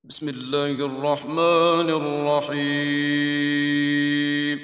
بسم الله الرحمن الرحيم.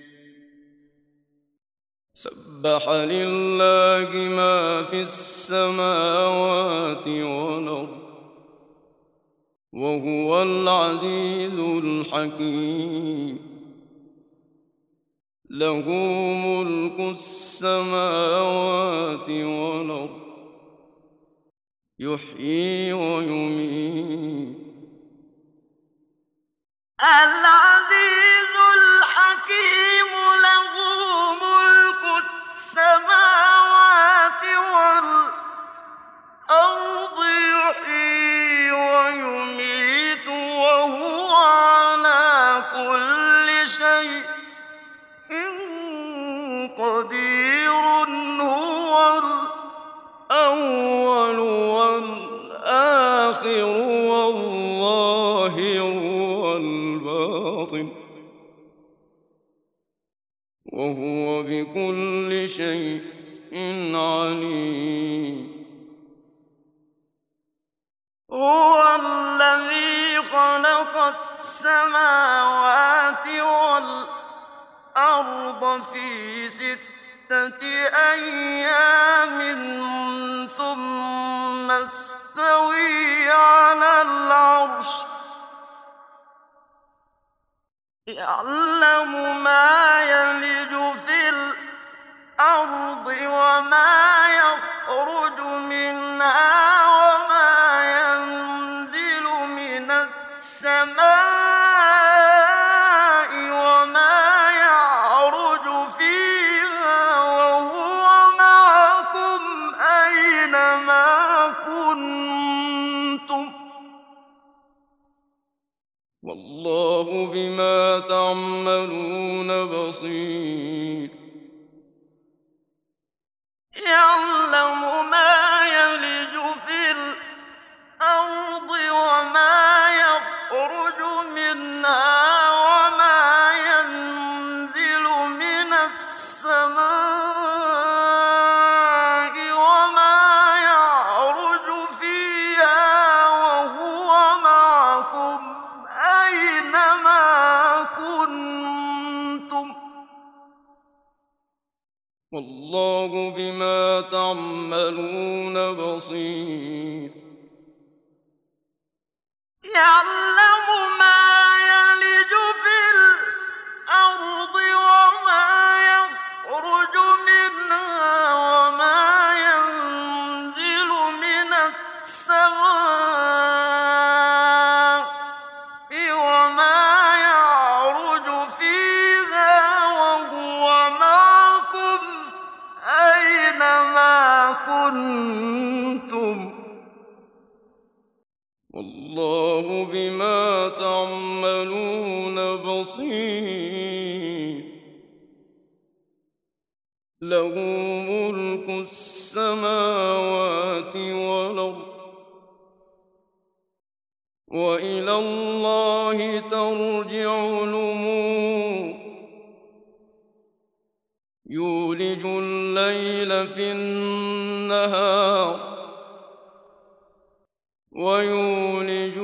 سبح لله ما في السماوات والأرض وهو العزيز الحكيم. له ملك السماوات والأرض يحيي ويميت. العزيز الحكيم له ملك السماوات والأرض يحيي ويميت وهو على كل شيء قدير. هو الأول والآخر والظاهر والباطن وهو بكل شيء عليم. هو الذي خلق السماوات والأرض في 6 أيام ثم استوى على العرش يعلم ما يلج في الأرض وما يخرج منها وما ينزل من السماء وما يعرج فيها وهو معكم أينما كنتم والله بما تعملون بصير. يعلم ما يلج في الأرض وما يخرج منها وما ينزل من السماء وما يعرج فيها وهو معكم أينما كنتم والله بما تعملون بصير. يعلم ما يلج في الأرض وما يخرج منها وما ينزل من السماء وما يعرج فيها وهو معكم أينما كنتم والله بما تعملون بصير. له ملك السماوات والأرض وإلى الله ترجع الأمور. يولج الليل في النهار ويولج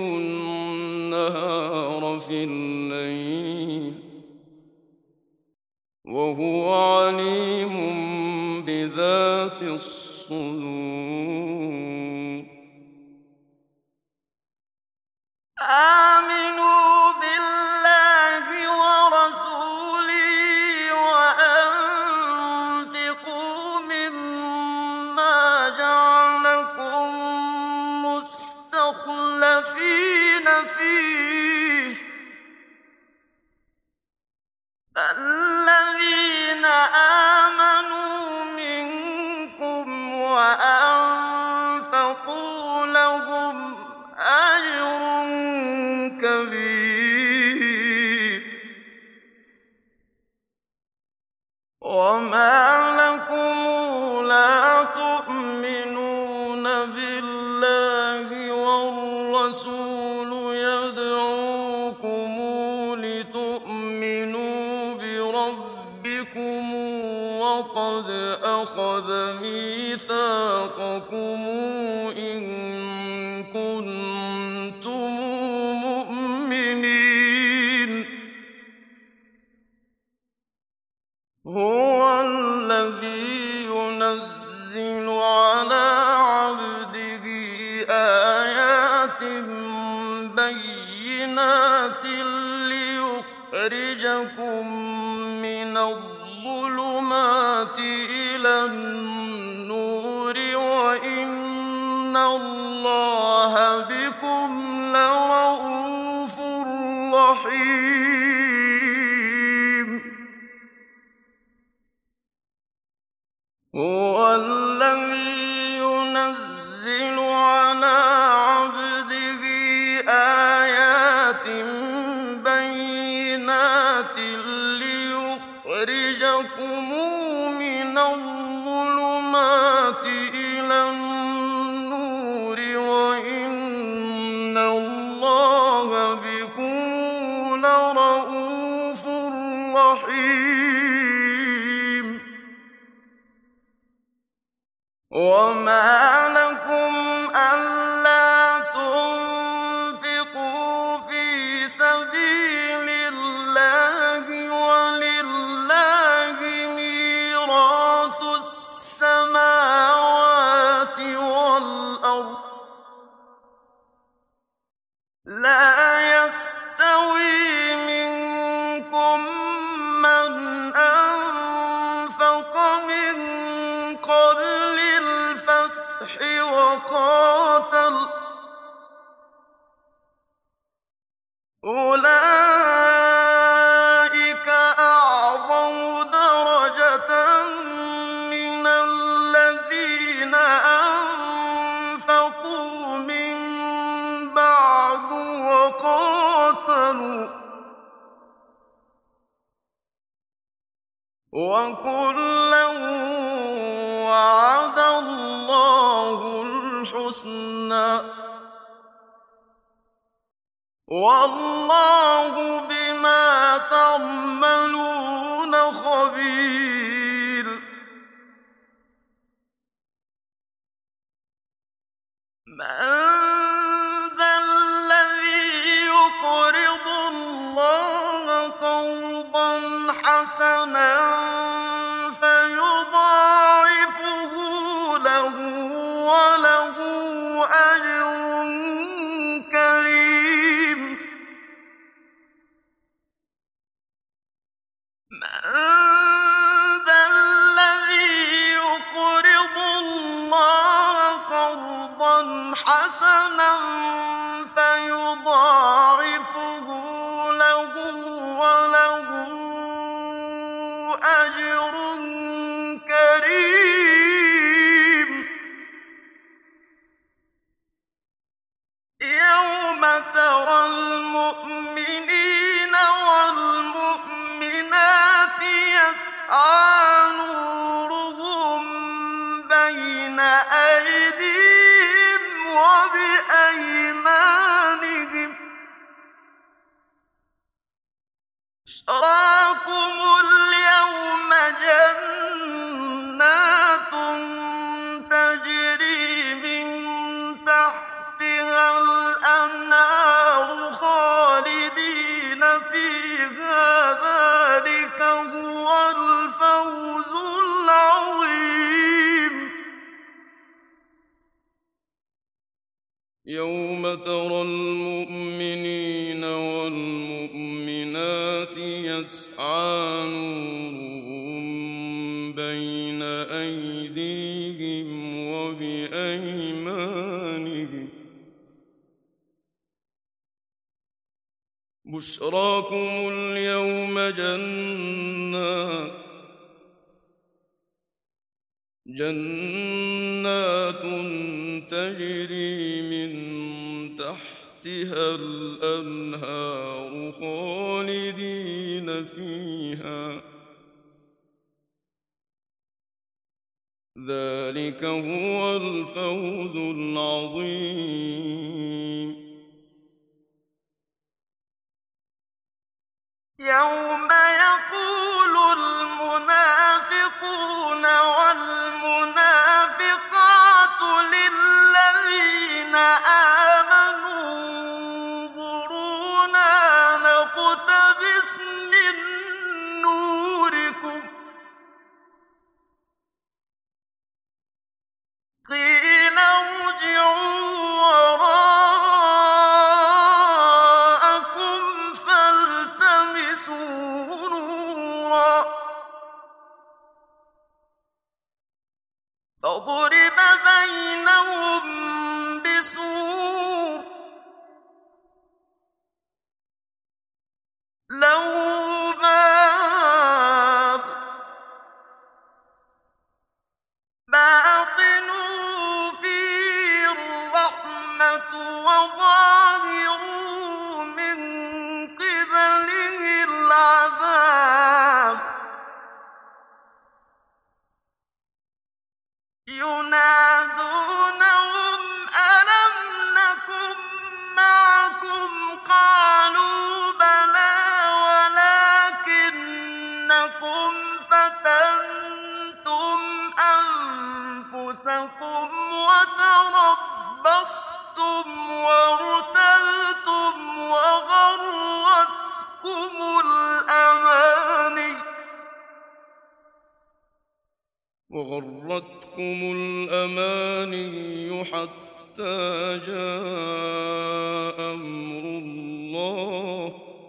النهار في الليل وهو عليم بذات الصدور. آمنوا بالله ورسوله وأنفقوا مما جعلكم مستخلفين فيه فالذين آمنوا منكم وأنفقوا لهم أجر كبير. وما لكم لا تؤمنون بالله والرسول يدعوكم لتؤمنوا بربكم وقد أخذ ميثاقكم إن كنتم بينات ليخرجكم من الظلمات إلى النور وإن الله بكم لرءوف رحيم هو الذي ينزل على عبده آيات بينات ليخرجكم من الظلمات إلى النور وإن الله بكم لرءوف رحيم وما لكم ألا تنفقوا في سبيل الله ولله ميراث السماوات والأرض لا يستوي منكم من أنفق من قبل الفتح وقاتل أولئك أعظم درجة من الذين أنفقوا من بعد وقاتلوا وكلا وعد الله الحسنى والله بما تعملون خبير من ذا الذي يقرض الله قرضا حسنا فيضاعفه له وله أجر كريم من ذا الذي يقرض الله قرضا حسنا فيضاعفه له وله أجر كريم يوم ترى المؤمنين والمؤمنات يسعى نورهم بين أيديهم وبأيمانهم بشراكم اليوم جنات تجري من تحتها الأنهار خالدين فيها ذلك هو الفوز العظيم يوم ترى المؤمنين والمؤمنات يسعى نورهم بين أيديهم وبأيمانهم بشراكم اليوم جنات تجري من تحتها الأنهار خالدين فيها ذلك هو الفوز العظيم يوم يقول المنافقون والمنافقات للذين آمنوا انظرونا نقتبس من نوركم قيل ارجعوا وراءكم فضرب بينهم بسور له باب باطنه فيه الرحمة وظاهره من قبله العذاب ينادونهم ألم نكن معكم قالوا بلى ولكنكم فتنتم أنفسكم وتربصتم وارتبتم وغرتكم الأماني حتى جاء أمر الله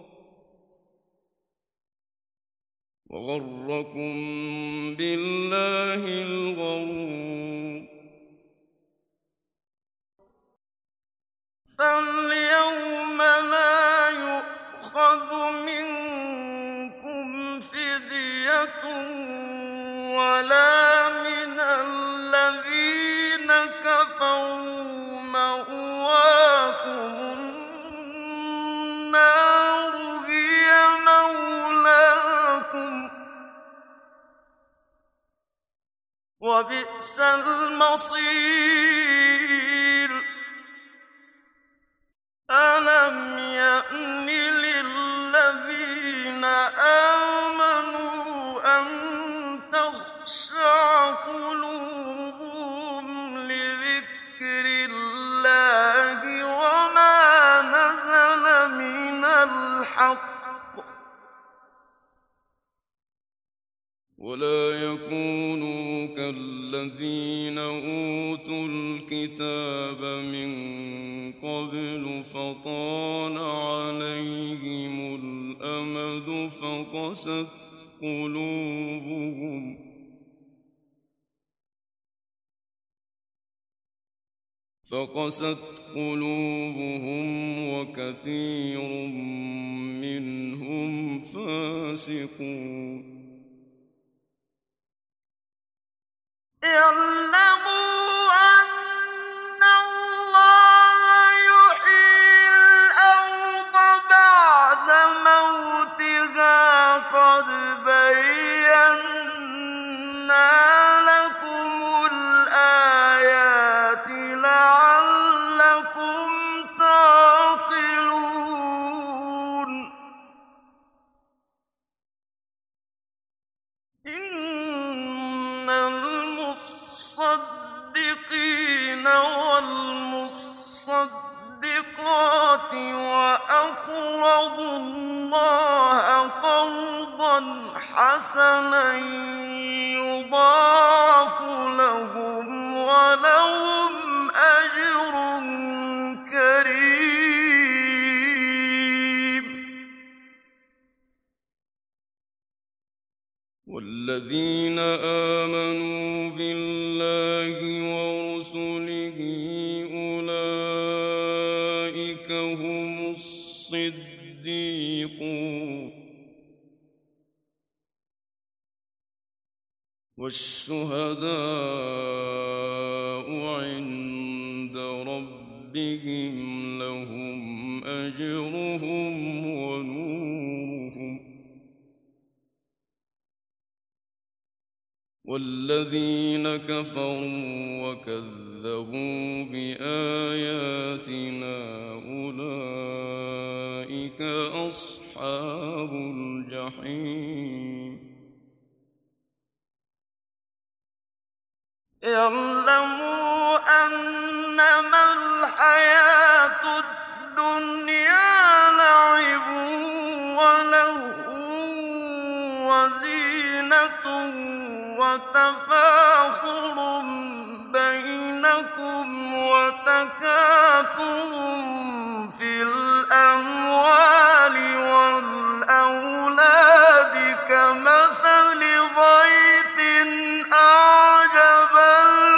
وغركم بالله الغرور فاليوم لا يؤخذ منكم فدية ولا من الذين كفروا مأواكم النار هي مولاكم وبئس المصير ألم يأن للذين آمنوا أن تخشع قلوبهم لذكر الله وما نزل من الحق ولا يكونوا كالذين أوتوا الكتاب من قبل فطال عليهم الأمد فقست قلوبهم وكثير منهم فاسقون اعلموا أن الله يحيي الأرض بعد موتها قد بينا لكم الآيات لعلكم تعقلون إن المصدقين والمصدقات وأقرضوا الله قرضا حسنا يضاعف لهم ولهم أجر كريم والذين آمنوا بالله ورسله أولئك هم الصديقون والشهداء عند ربهم لهم أجرهم ونورهم والذين كفروا وكذبوا بآياتنا أولئك أصحاب الجحيم اعلموا أنما الحياة الدنيا لعب ولهو وزينة وتفاخر بينكم وتكاثر في الأموال والأولاد كمثل غيث أعجب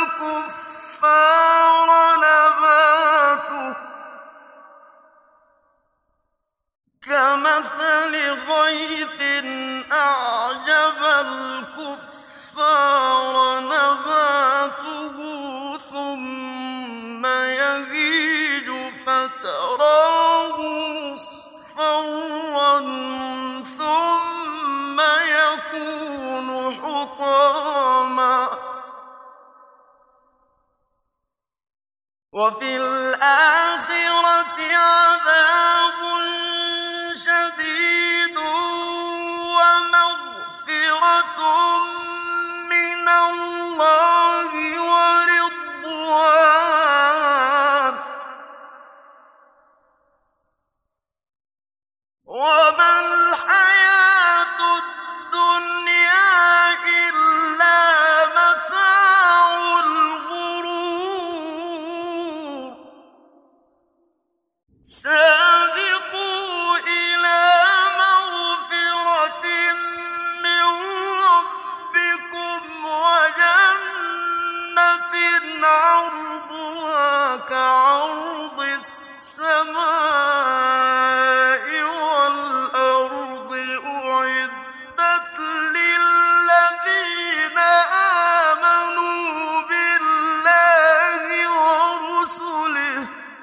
كمثل غيث أعجب الكفار نباته ثم يهيج فتراه مصفرا ثم يكون حطاما وفي الآخرة عذاب شديد ومغفرة من الله ورضوان وما الحياة الدنيا إلا متاع الغرور سابقوا إلى مغفرة من ربكم وجنة عرضها كعرض السماء والأرض أعدت للذين آمنوا بالله ورسله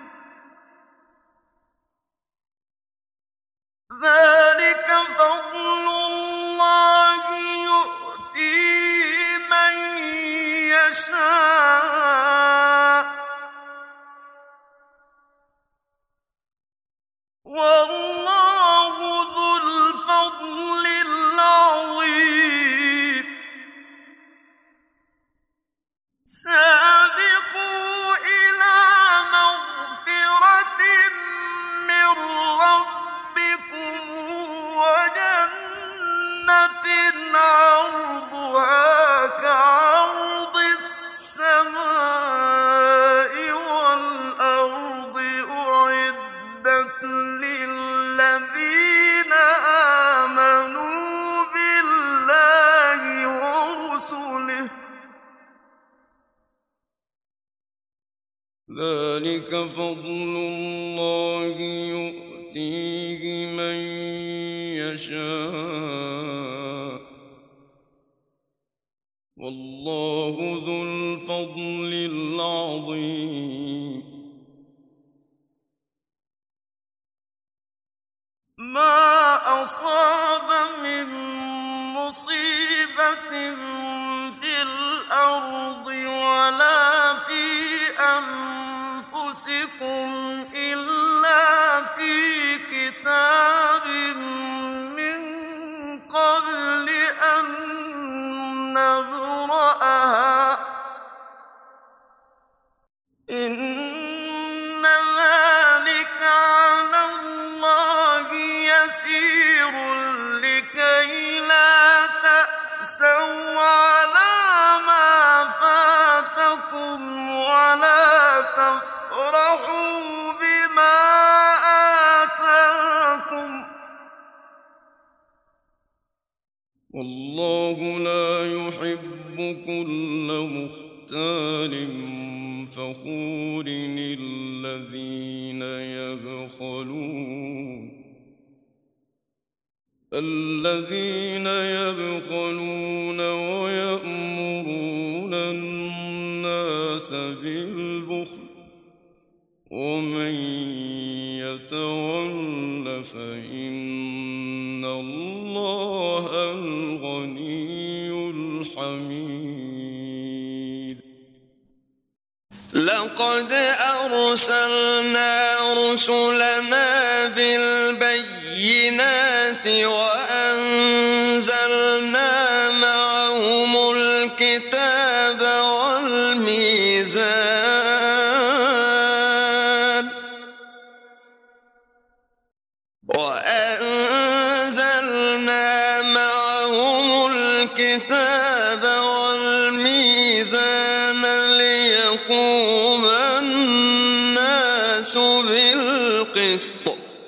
ذلك فضل الله يؤتيه من يشاء والله ذو الفضل العظيم سابقوا إلى مغفرة من ربكم وجنة عرضها كعرض السماء والأرض أعدت للذين آمنوا بالله ورسله ذلك فضل الله يؤتيه من يشاء والله ذو الفضل العظيم ما أصاب من مصيبة في الأرض ولا في أنفسكم إلا في كتاب من قبل أن نبرأها إن ذلك على الله يسير لكي لا تأسوا على ما فاتكم ولا تفرحوا بما آتاكم والله لا يحب كل مختال فخور الذين يبخلون ويأمرون الناس بالبخل ومن يتول فإن الله الغني الحميد لقد أرسلنا رسلنا بالبينات وأنزلنا معهم الكتاب والميزان ليقوم الناس بالقسط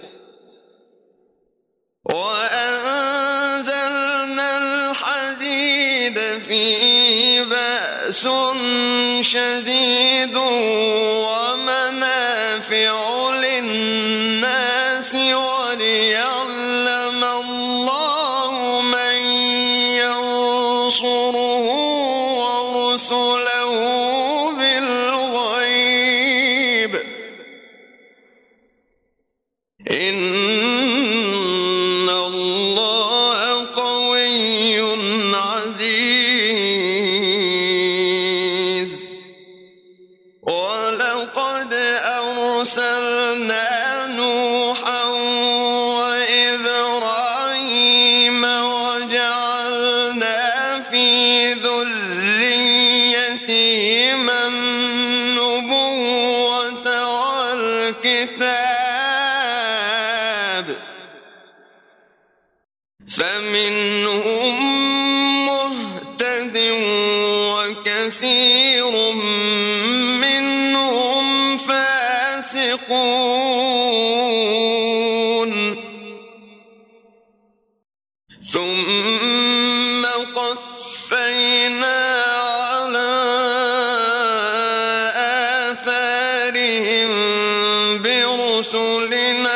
وأنزلنا الحديد فيه بأس شديد ومنافع للناس وليعلم إن الله قوي عزيز ولقد أرسلنا نوحا وإبراهيم وجعلنا في ذريتهما النبوة والكتاب فمنهم مهتد وكثير منهم فاسقون ثم قفينا على آثارهم برسلنا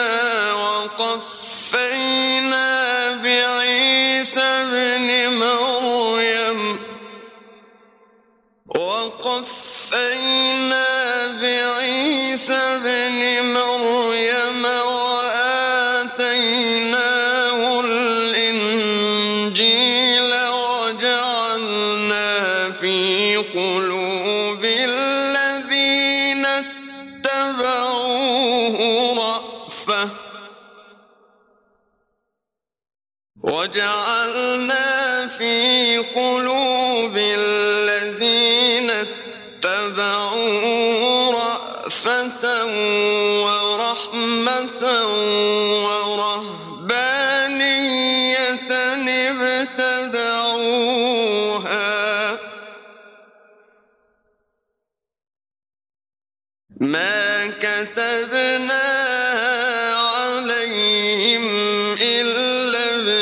وقفينا بعيسى ابن مريم وآتيناه الإنجيل وجعلنا في قلوب الذين اتبعوه رأفة ورحمة ورهبانية ابتدعوها ما كتبناها عليهم إلا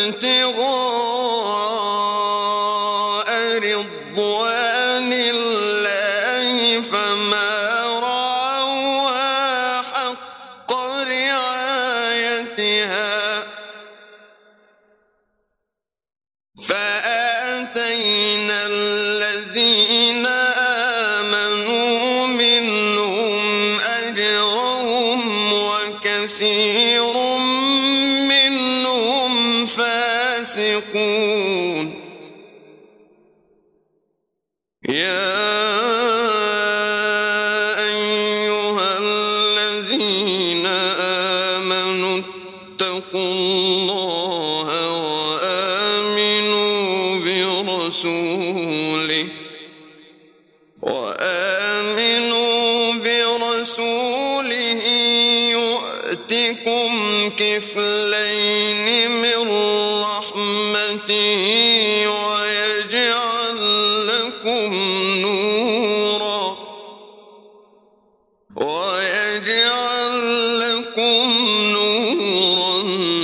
ابتغاء رضوان الله فما رعوها حق رعايتها فآتينا الذين آمنوا منهم أجرهم وكثير منهم فاسقون يا أيها الذين آمنوا اتقوا الله وآمنوا برسوله يؤتكم كفلين من رحمته ويجعل لكم نورا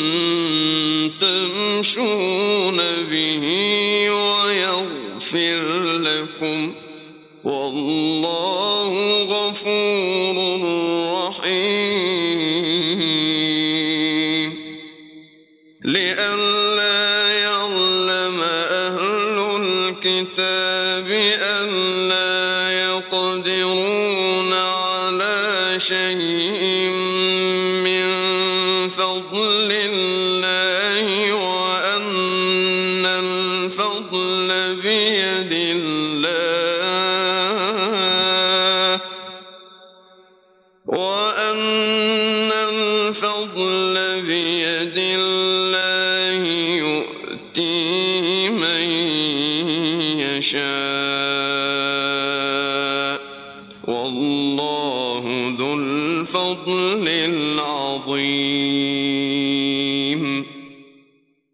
تمشون به ويغفر لكم والله غفور رحيم لئلا يعلم أهل الكتاب ألا يقدرون على شيء من فضل الله وأن الفضل بيد الله وأن الفضل بيد الله